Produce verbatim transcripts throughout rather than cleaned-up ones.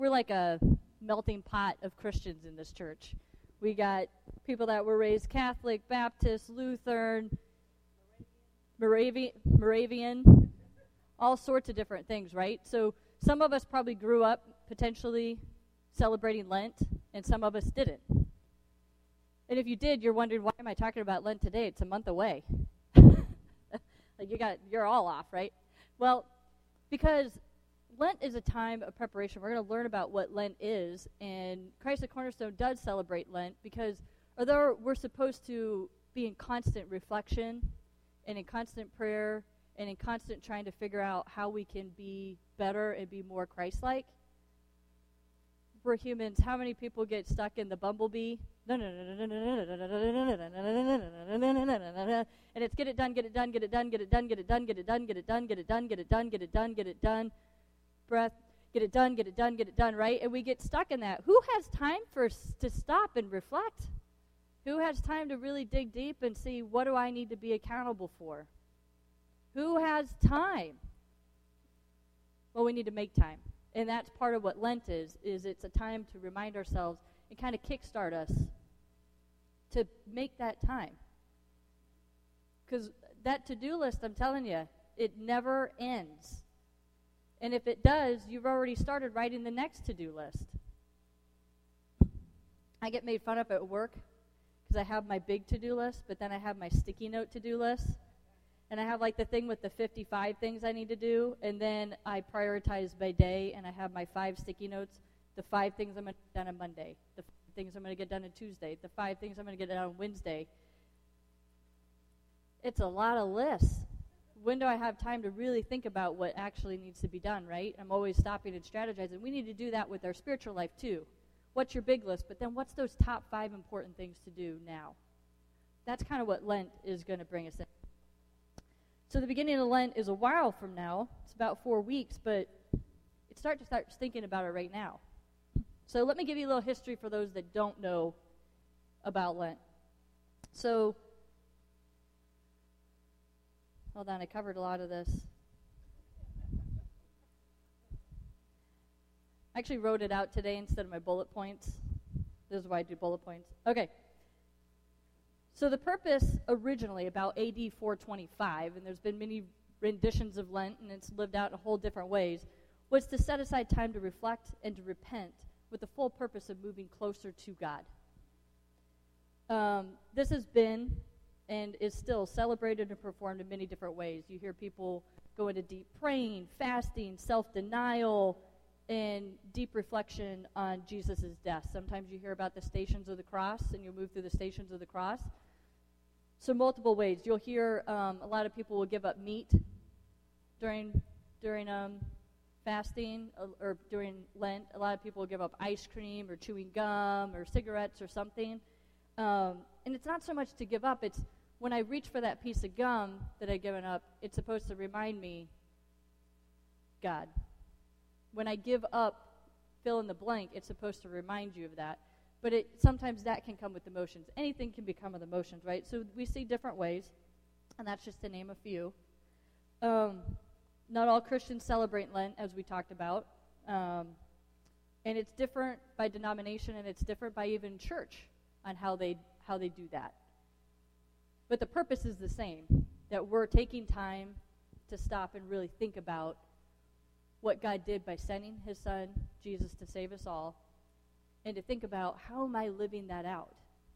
we're like a melting pot of Christians in this church. We got people that were raised Catholic, Baptist, Lutheran, Moravian, Moravian, all sorts of different things, right? So some of us probably grew up potentially celebrating Lent, and some of us didn't. And if you did, you're wondering, why am I talking about Lent today? It's a month away. Like you got, you're all off, right? Well, because Lent is a time of preparation. We're going to learn about what Lent is, and Christ the Cornerstone does celebrate Lent because although we're supposed to be in constant reflection and in constant prayer and in constant trying to figure out how we can be better and be more Christ-like, we're humans. How many people get stuck in the bumblebee? And it's get it done, get it done, get it done, get it done, get it done, get it done, get it done, get it done, get it done, get it done, get it done. Breath, get it done, get it done, get it done, right? And we get stuck in that. Who has time for to stop and reflect? Who has time to really dig deep and see, what do I need to be accountable for? Who has time? Well, we need to make time. And that's part of what Lent is, is it's a time to remind ourselves and kind of kickstart us to make that time. Because that to-do list, I'm telling you, it never ends. And if it does, you've already started writing the next to-do list. I get made fun of at work because I have my big to-do list, but then I have my sticky note to-do list. And I have like the thing with the fifty-five things I need to do, and then I prioritize by day, and I have my five sticky notes, the five things I'm going to get done on Monday, the five things I'm going to get done on Tuesday, the five things I'm going to get done on Wednesday. It's a lot of lists. When do I have time to really think about what actually needs to be done, right? I'm always stopping and strategizing. We need to do that with our spiritual life too. What's your big list? But then what's those top five important things to do now? That's kind of what Lent is going to bring us in. So the beginning of Lent is a while from now. It's about four weeks, but it's start to start thinking about it right now. So let me give you a little history for those that don't know about Lent. So, hold on, I covered a lot of this. I actually wrote it out today instead of my bullet points. This is why I do bullet points. Okay. So the purpose originally, about A D four twenty-five, and there's been many renditions of Lent, and it's lived out in a whole different ways, was to set aside time to reflect and to repent with the full purpose of moving closer to God. Um, this has been and is still celebrated and performed in many different ways. You hear people go into deep praying, fasting, self-denial, and deep reflection on Jesus' death. Sometimes you hear about the stations of the cross, and you'll move through the stations of the cross. So multiple ways. You'll hear um, a lot of people will give up meat during during um, fasting uh, or during Lent. A lot of people will give up ice cream or chewing gum or cigarettes or something. Um, and it's not so much to give up. It's when I reach for that piece of gum that I've given up, it's supposed to remind me God. When I give up, fill in the blank, it's supposed to remind you of that. But it sometimes that can come with emotions. Anything can become with emotions, right? So we see different ways, and that's just to name a few. Um, not all Christians celebrate Lent, as we talked about. Um, and it's different by denomination, and it's different by even church on how they how they do that. But the purpose is the same, that we're taking time to stop and really think about what God did by sending his son, Jesus, to save us all, and to think about, how am I living that out?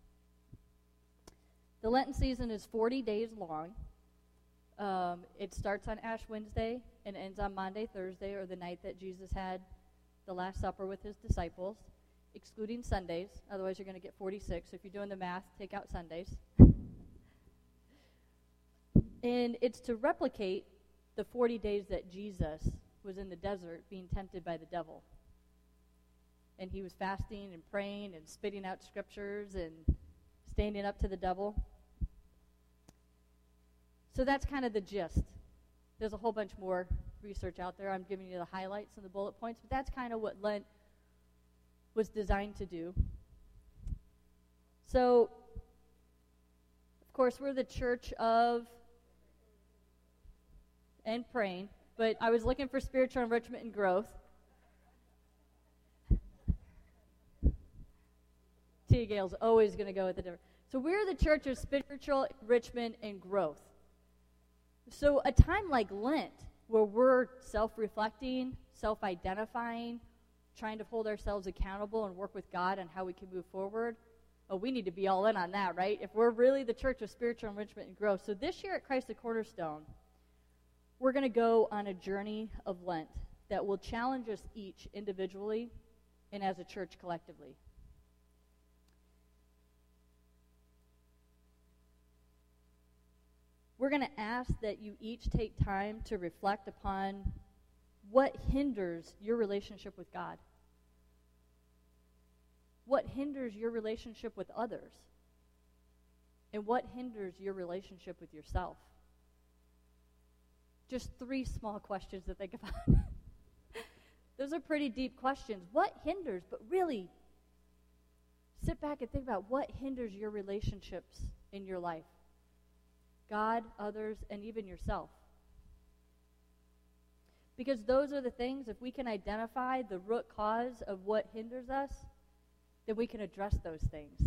The Lenten season is forty days long. Um, it starts on Ash Wednesday and ends on Maundy, Thursday, or the night that Jesus had the Last Supper with his disciples, excluding Sundays. Otherwise, you're going to get forty-six. So if you're doing the math, take out Sundays. And it's to replicate the forty days that Jesus was in the desert being tempted by the devil. And he was fasting and praying and spitting out scriptures and standing up to the devil. So that's kind of the gist. There's a whole bunch more research out there. I'm giving you the highlights and the bullet points, but that's kind of what Lent was designed to do. So, of course, we're the church of and praying, but I was looking for spiritual enrichment and growth. Tia Gale's always going to go with the different. So we're the church of spiritual enrichment and growth. So a time like Lent, where we're self-reflecting, self-identifying, trying to hold ourselves accountable and work with God on how we can move forward, oh, we need to be all in on that, right? If we're really the church of spiritual enrichment and growth. So this year at Christ the Cornerstone, we're going to go on a journey of Lent that will challenge us each individually and as a church collectively. We're going to ask that you each take time to reflect upon what hinders your relationship with God. What hinders your relationship with others? And what hinders your relationship with yourself? Just three small questions to think about. Those are pretty deep questions. What hinders? But really, sit back and think about what hinders your relationships in your life. God, others, and even yourself. Because those are the things, if we can identify the root cause of what hinders us, then we can address those things.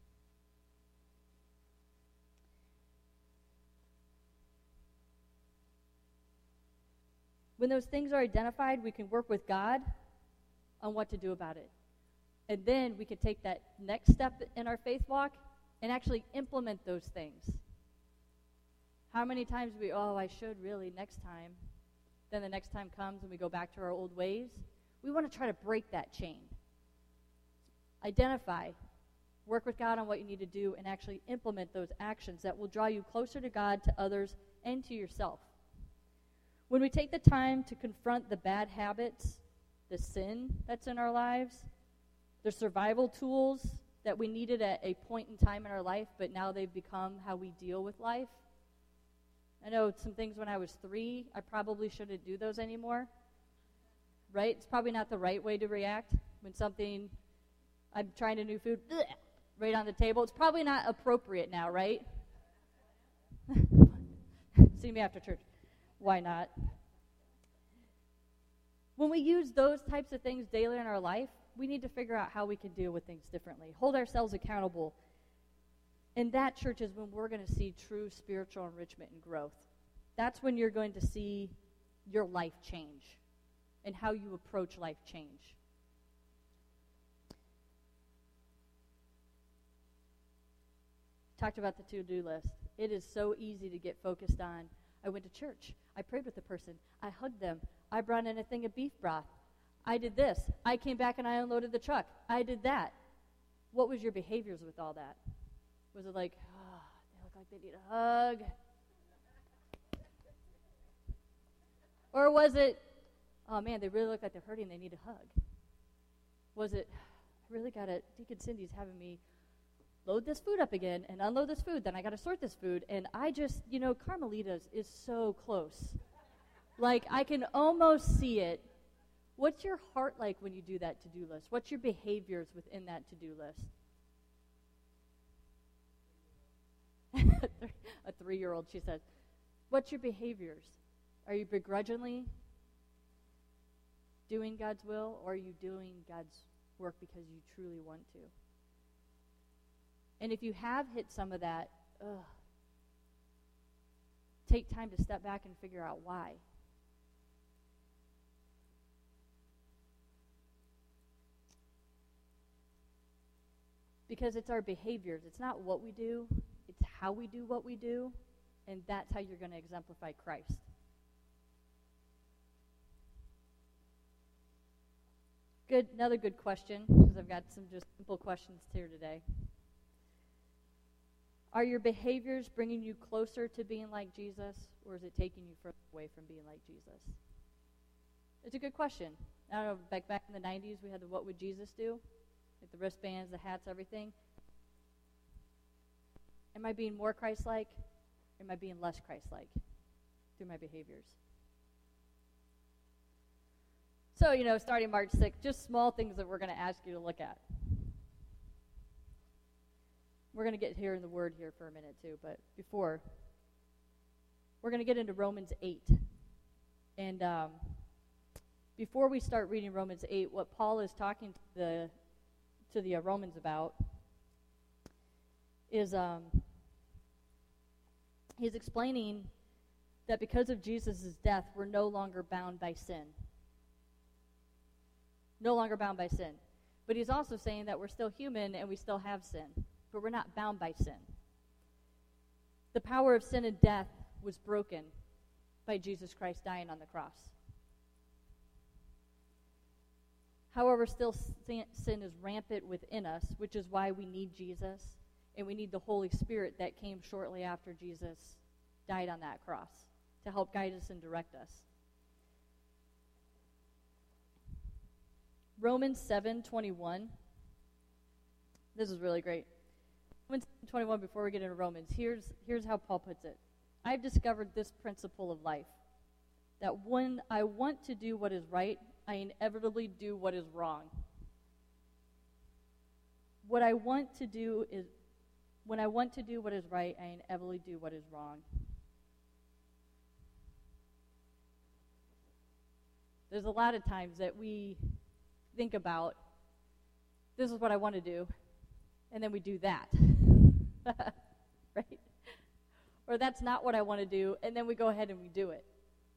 When those things are identified, we can work with God on what to do about it. And then we can take that next step in our faith walk and actually implement those things. How many times we, oh, I should really next time. Then the next time comes and we go back to our old ways. We want to try to break that chain. Identify, work with God on what you need to do, and actually implement those actions that will draw you closer to God, to others, and to yourself. When we take the time to confront the bad habits, the sin that's in our lives, the survival tools that we needed at a point in time in our life, but now they've become how we deal with life. I know some things when I was three, I probably shouldn't do those anymore. Right? It's probably not the right way to react when something, I'm trying a new food, ugh, right on the table. It's probably not appropriate now, right? See me after church. Why not? When we use those types of things daily in our life, we need to figure out how we can deal with things differently, hold ourselves accountable. And that, church, is when we're going to see true spiritual enrichment and growth. That's when you're going to see your life change and how you approach life change. Talked about the to-do list. It is so easy to get focused on, I went to church. I prayed with the person. I hugged them. I brought in a thing of beef broth. I did this. I came back and I unloaded the truck. I did that. What was your behaviors with all that? Was it like, oh, they look like they need a hug? Or was it, oh man, they really look like they're hurting, they need a hug? Was it, I really got to, Deacon Cindy's having me load this food up again and unload this food, then I got to sort this food, and I just, you know, Carmelita's is so close. Like, I can almost see it. What's your heart like when you do that to-do list? What's your behaviors within that to-do list? A three-year-old, she says. What's your behaviors? Are you begrudgingly doing God's will, or are you doing God's work because you truly want to? And if you have hit some of that, ugh, take time to step back and figure out why. Because it's our behaviors. It's not what we do. It's how we do what we do. And that's how you're going to exemplify Christ. Good. Another good question, because I've got some just simple questions here today. Are your behaviors bringing you closer to being like Jesus, or is it taking you further away from being like Jesus? It's a good question. I don't know, back back in the nineties, we had the What Would Jesus Do? Like the wristbands, the hats, everything. Am I being more Christ-like, or am I being less Christ-like through my behaviors? So, you know, starting March sixth, just small things that we're going to ask you to look at. We're going to get here in the Word here for a minute, too, but before, we're going to get into Romans eight. And um, before we start reading Romans eight, what Paul is talking to the to the uh, Romans about is um, he's explaining that because of Jesus' death, we're no longer bound by sin. No longer bound by sin. But he's also saying that we're still human and we still have sin, but we're not bound by sin. The power of sin and death was broken by Jesus Christ dying on the cross. However, still sin is rampant within us, which is why we need Jesus, and we need the Holy Spirit that came shortly after Jesus died on that cross to help guide us and direct us. Romans seven twenty-one. This is really great. Romans seven twenty-one, before we get into Romans, here's, here's how Paul puts it. I've discovered this principle of life, that when I want to do what is right, I inevitably do what is wrong. What I want to do is, when I want to do what is right, I inevitably do what is wrong. There's a lot of times that we think about, this is what I want to do, and then we do that. Right? Or that's not what I want to do, and then we go ahead and we do it.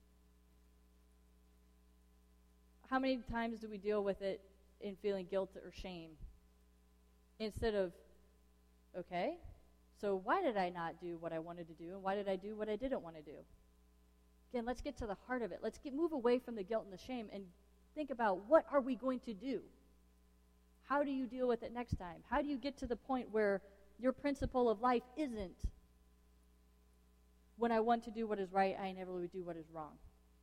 How many times do we deal with it in feeling guilt or shame? Instead of, okay, so why did I not do what I wanted to do, and why did I do what I didn't want to do? Again, let's get to the heart of it. Let's get, move away from the guilt and the shame and think about, what are we going to do? How do you deal with it next time? How do you get to the point where your principle of life isn't, when I want to do what is right, I inevitably do what is wrong?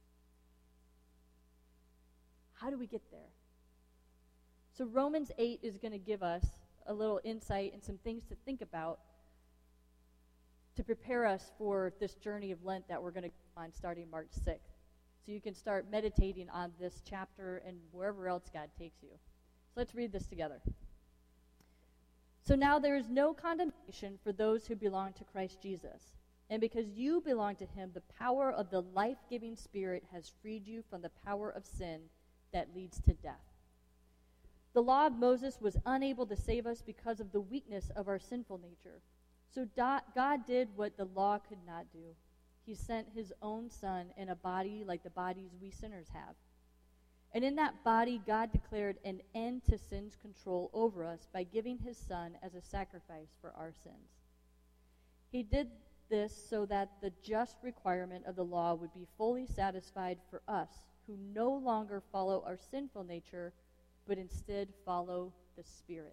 How do we get there? So Romans eight is going to give us a little insight and some things to think about to prepare us for this journey of Lent that we're going to go on starting March sixth. So you can start meditating on this chapter and wherever else God takes you. So let's read this together. So now there is no condemnation for those who belong to Christ Jesus. And because you belong to him, the power of the life-giving Spirit has freed you from the power of sin that leads to death. The law of Moses was unable to save us because of the weakness of our sinful nature. So God did what the law could not do. He sent his own Son in a body like the bodies we sinners have. And in that body, God declared an end to sin's control over us by giving his Son as a sacrifice for our sins. He did this so that the just requirement of the law would be fully satisfied for us, who no longer follow our sinful nature, but instead follow the Spirit.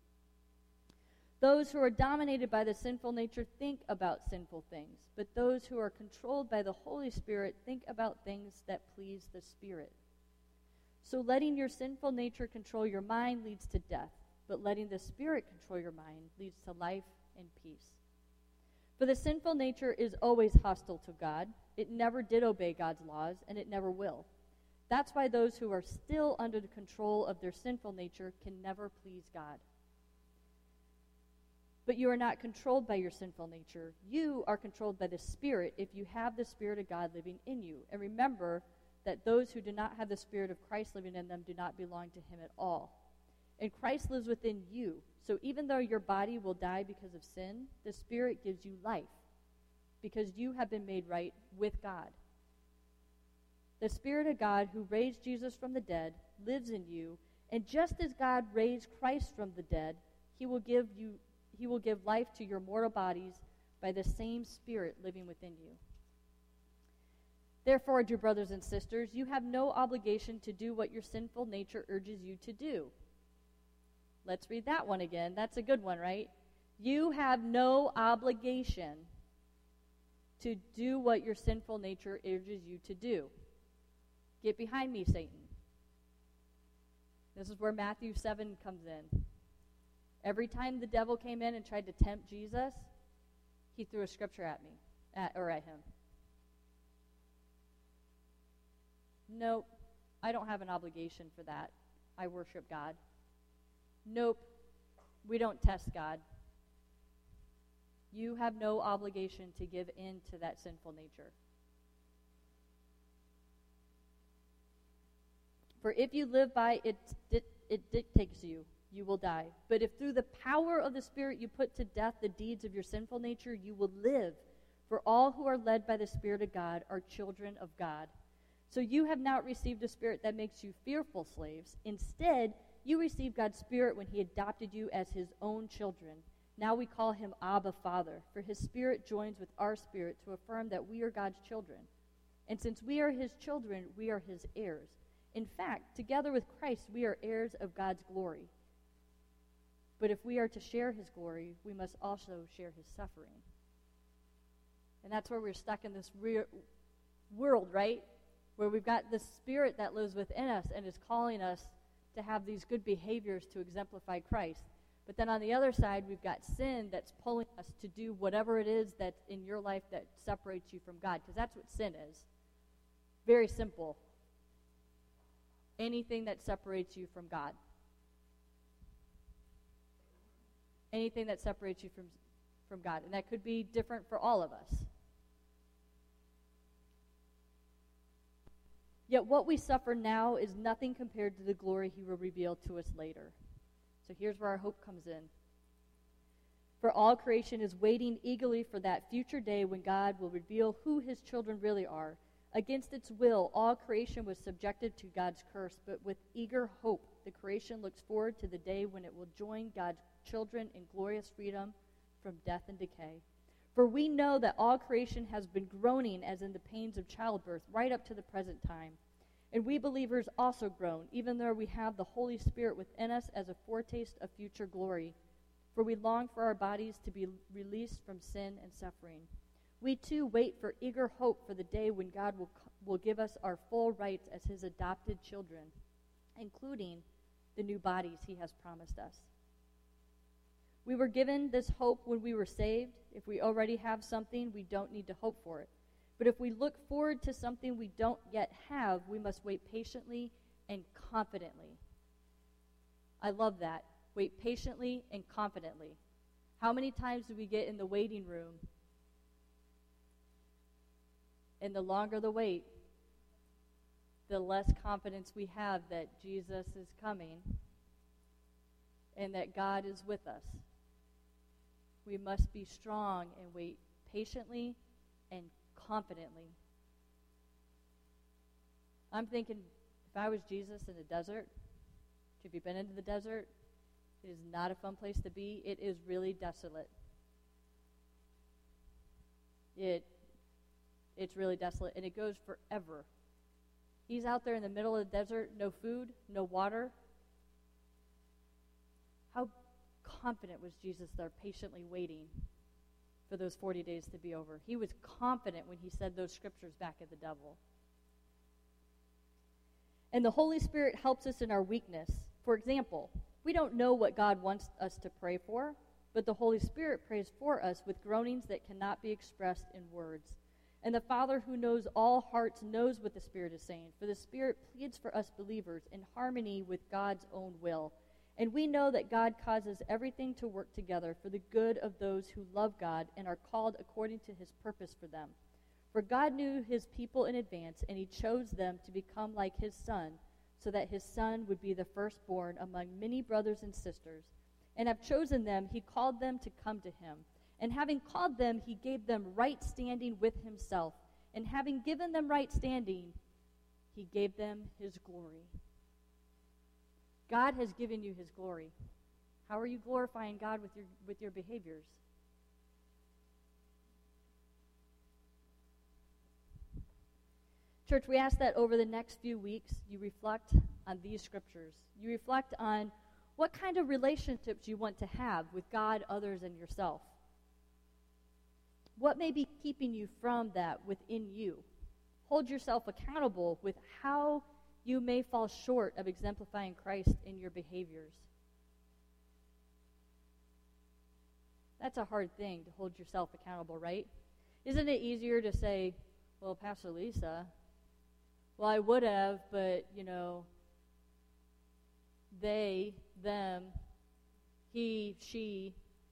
Those who are dominated by the sinful nature think about sinful things, but those who are controlled by the Holy Spirit think about things that please the Spirit. So letting your sinful nature control your mind leads to death, but letting the Spirit control your mind leads to life and peace. For the sinful nature is always hostile to God. It never did obey God's laws, and it never will. That's why those who are still under the control of their sinful nature can never please God. But you are not controlled by your sinful nature. You are controlled by the Spirit if you have the Spirit of God living in you. And remember that those who do not have the Spirit of Christ living in them do not belong to him at all. And Christ lives within you. So even though your body will die because of sin, the Spirit gives you life because you have been made right with God. The Spirit of God who raised Jesus from the dead lives in you, and just as God raised Christ from the dead, he will give you he will give life to your mortal bodies by the same Spirit living within you. Therefore, dear brothers and sisters, you have no obligation to do what your sinful nature urges you to do. Let's read that one again. That's a good one, right? You have no obligation to do what your sinful nature urges you to do. Get behind me, Satan. This is where Matthew seven comes in. Every time the devil came in and tried to tempt Jesus, he threw a scripture at me, at, or at him. Nope, I don't have an obligation for that. I worship God. Nope, we don't test God. You have no obligation to give in to that sinful nature. For if you live by it, it, it dictates you. you will die. But if through the power of the Spirit you put to death the deeds of your sinful nature, you will live. For all who are led by the Spirit of God are children of God. So you have not received a spirit that makes you fearful slaves. Instead, you received God's Spirit when he adopted you as his own children. Now we call him Abba, Father, for his Spirit joins with our spirit to affirm that we are God's children. And since we are his children, we are his heirs. In fact, together with Christ, we are heirs of God's glory. But if we are to share his glory, we must also share his suffering. And that's where we're stuck in this re- world, right? Where we've got this Spirit that lives within us and is calling us to have these good behaviors to exemplify Christ. But then on the other side, we've got sin that's pulling us to do whatever it is that's in your life that separates you from God, because that's what sin is. Very simple. Anything that separates you from God. Anything that separates you from, from God. And that could be different for all of us. Yet what we suffer now is nothing compared to the glory he will reveal to us later. So here's where our hope comes in. For all creation is waiting eagerly for that future day when God will reveal who his children really are. Against its will, all creation was subjected to God's curse, but with eager hope, the creation looks forward to the day when it will join God's children in glorious freedom from death and decay. For we know that all creation has been groaning as in the pains of childbirth right up to the present time. And we believers also groan, even though we have the Holy Spirit within us as a foretaste of future glory. For we long for our bodies to be released from sin and suffering. We too wait for eager hope for the day when God will, will give us our full rights as his adopted children, including the new bodies he has promised us. We were given this hope when we were saved. If we already have something, we don't need to hope for it. But if we look forward to something we don't yet have, we must wait patiently and confidently. I love that. Wait patiently and confidently. How many times do we get in the waiting room? And the longer the wait, the less confidence we have that Jesus is coming and that God is with us. We must be strong and wait patiently and confidently. I'm thinking, if I was Jesus in the desert, have you been into the desert? It is not a fun place to be. It is really desolate. It, it's really desolate, and it goes forever. He's out there in the middle of the desert, no food, no water. How confident was Jesus there, patiently waiting for those forty days to be over? He was confident when he said those scriptures back at the devil. And the Holy Spirit helps us in our weakness. For example, we don't know what God wants us to pray for, but the Holy Spirit prays for us with groanings that cannot be expressed in words. And the Father who knows all hearts knows what the Spirit is saying, for the Spirit pleads for us believers in harmony with God's own will. And we know that God causes everything to work together for the good of those who love God and are called according to his purpose for them. For God knew his people in advance, and he chose them to become like his Son, so that his Son would be the firstborn among many brothers and sisters. And have chosen them, he called them to come to him. And having called them, he gave them right standing with himself. And having given them right standing, he gave them his glory. God has given you his glory. How are you glorifying God with your with your behaviors? Church, we ask that over the next few weeks you reflect on these scriptures. You reflect on what kind of relationships you want to have with God, others, and yourself. What may be keeping you from that within you? Hold yourself accountable with how you may fall short of exemplifying Christ in your behaviors. That's a hard thing, to hold yourself accountable, right? Isn't it easier to say, well, Pastor Lisa, well, I would have, but, you know, they, them, he, she,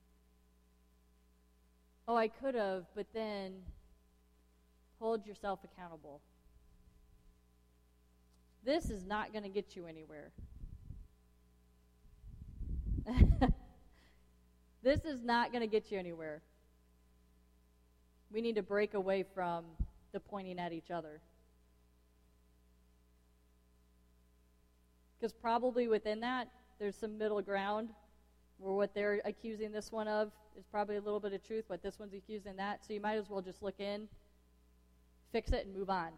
oh, I could have, but then hold yourself accountable. This is not going to get you anywhere. This is not going to get you anywhere. We need to break away from the pointing at each other. Because probably within that, there's some middle ground where what they're accusing this one of is probably a little bit of truth, what this one's accusing that. So you might as well just look in, fix it, and move on.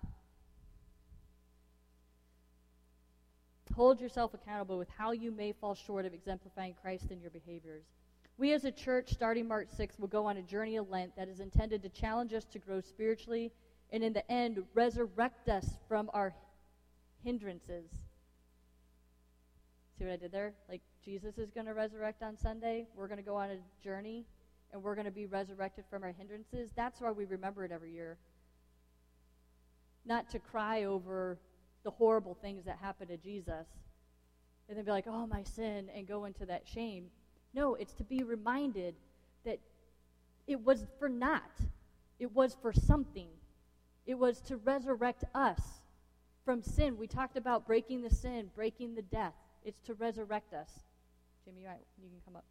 Hold yourself accountable with how you may fall short of exemplifying Christ in your behaviors. We as a church, starting March sixth, will go on a journey of Lent that is intended to challenge us to grow spiritually and in the end, resurrect us from our hindrances. See what I did there? Like, Jesus is going to resurrect on Sunday. We're going to go on a journey, and we're going to be resurrected from our hindrances. That's why we remember it every year. Not to cry over the horrible things that happened to Jesus and then be like, oh, my sin, and go into that shame. No, it's to be reminded that it was for naught. It was for something. It was to resurrect us from sin. We talked about breaking the sin, breaking the death. It's to resurrect us. Jamie, you, you can come up.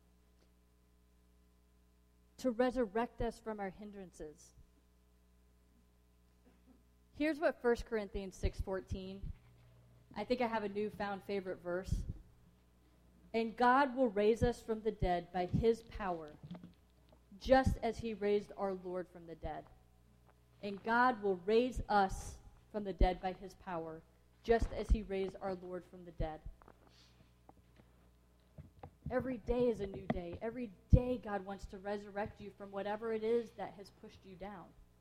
To resurrect us from our hindrances. Here's what First Corinthians six fourteen. I think I have a newfound favorite verse. And God will raise us from the dead by his power, just as he raised our Lord from the dead. And God will raise us from the dead by his power, just as he raised our Lord from the dead. Every day is a new day. Every day God wants to resurrect you from whatever it is that has pushed you down.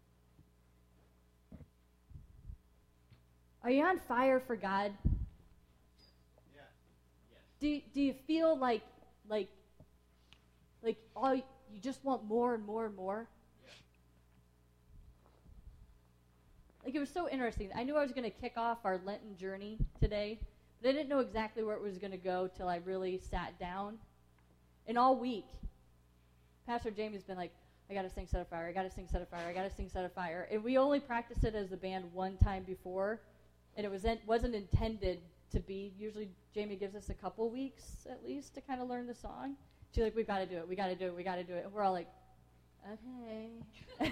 Are you on fire for God? Yeah. Yes. Do do you feel like like like all you just want more and more and more? Yeah. Like, it was so interesting. I knew I was going to kick off our Lenten journey today, but I didn't know exactly where it was going to go till I really sat down. And all week, Pastor Jamie's been like, I got to sing Set a Fire, I got to sing Set a Fire, I got to sing Set a Fire. And we only practiced it as a band one time before, and it was in, wasn't intended to be. Usually Jamie gives us a couple weeks at least to kind of learn the song. She's like, we've got to do it, we got to do it, we got to do it. And we're all like, okay.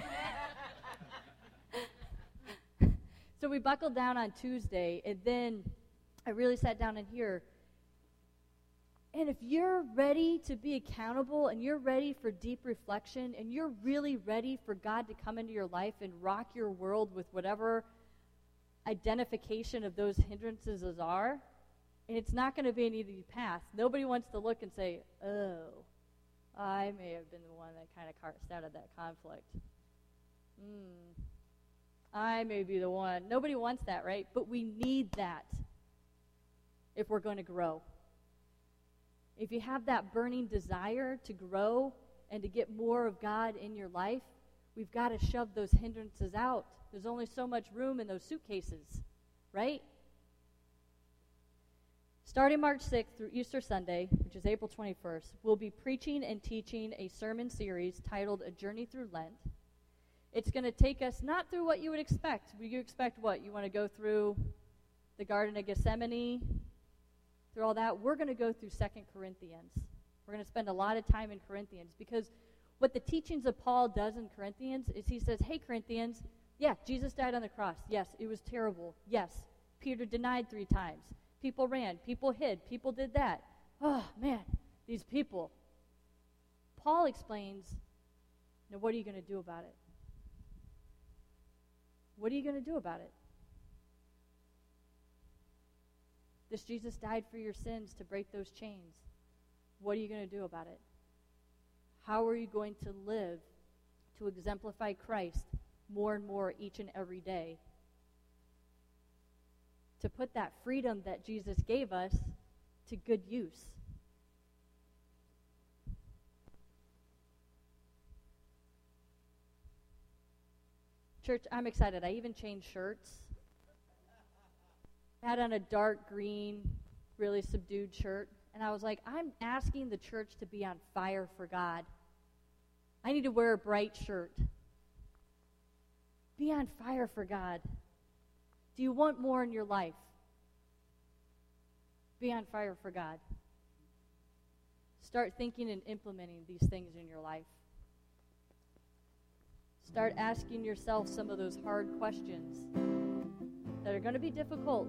So we buckled down on Tuesday, and then I really sat down in here. And if you're ready to be accountable, and you're ready for deep reflection, and you're really ready for God to come into your life and rock your world with whatever identification of those hindrances are, and it's not going to be an easy path. Nobody wants to look and say, oh, I may have been the one that kind of started that conflict. Hmm. I may be the one. Nobody wants that, right? But we need that if we're going to grow. If you have that burning desire to grow and to get more of God in your life, we've got to shove those hindrances out. There's only so much room in those suitcases, right? Starting March sixth through Easter Sunday, which is April twenty-first, we'll be preaching and teaching a sermon series titled A Journey Through Lent. It's going to take us not through what you would expect. You expect what? You want to go through the Garden of Gethsemane, through all that? We're going to go through Second Corinthians. We're going to spend a lot of time in Corinthians, because what the teachings of Paul does in Corinthians is he says, hey, Corinthians, yeah, Jesus died on the cross. Yes, it was terrible. Yes, Peter denied three times. People ran. People hid. People did that. Oh, man, these people. Paul explains, now what are you going to do about it? What are you going to do about it? This Jesus died for your sins to break those chains. What are you going to do about it? How are you going to live to exemplify Christ more and more each and every day? To put that freedom that Jesus gave us to good use. Church, I'm excited. I even changed shirts. I had on a dark green, really subdued shirt. And I was like, I'm asking the church to be on fire for God. I need to wear a bright shirt. Be on fire for God. Do you want more in your life? Be on fire for God. start thinking and implementing these things in your life. Start asking yourself some of those hard questions that are going to be difficult.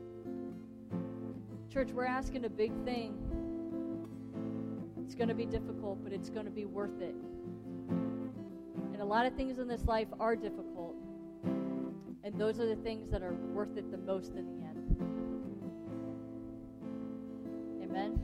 Church, we're asking a big thing. It's going to be difficult, but it's going to be worth it. And a lot of things in this life are difficult. And those are the things that are worth it the most in the end. Amen.